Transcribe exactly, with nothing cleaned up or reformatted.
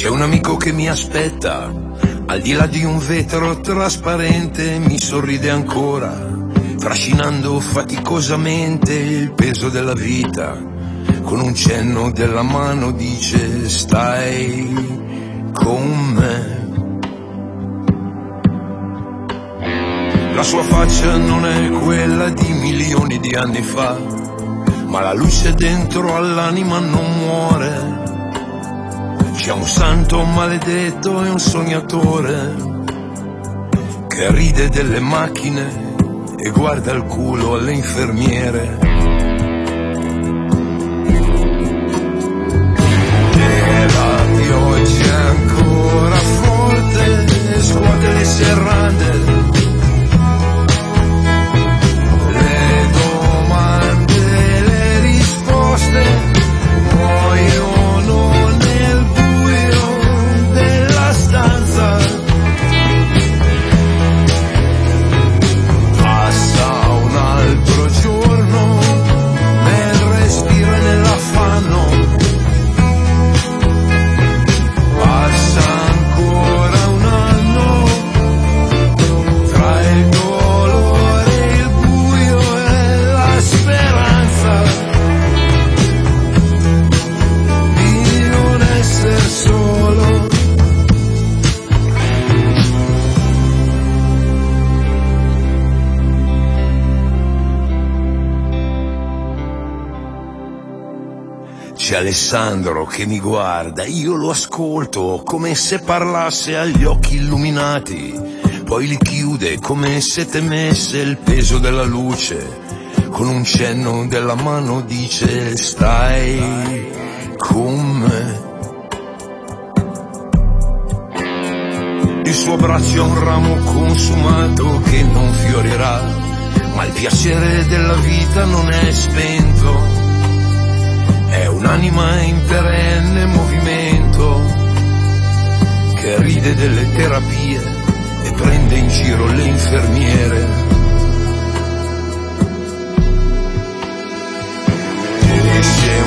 C'è un amico che mi aspetta, al di là di un vetro trasparente, mi sorride ancora, trascinando faticosamente il peso della vita. Con un cenno della mano dice: stai con me. La sua faccia non è quella di milioni di anni fa, ma la luce dentro all'anima non muore. C'è un santo maledetto e un sognatore che ride delle macchine e guarda il culo alle infermiere. E la pioggia ancora forte scuote le serrande. Le domande, le risposte muoiono nel buio della stanza. Passa un altro giorno nel respiro e nell'affanno. Passa ancora un anno tra il dolore, il buio e la speranza di non essere solo. C'è Alessandro che mi guarda, io lo ascolto come se parlasse agli occhi illuminati, poi li chiude come se temesse il peso della luce. Con un cenno della mano dice: stai con me. Il suo braccio è un ramo consumato che non fiorirà, ma il piacere della vita non è spento. È un'anima in perenne movimento che ride delle terapie e prende in giro le infermiere. E se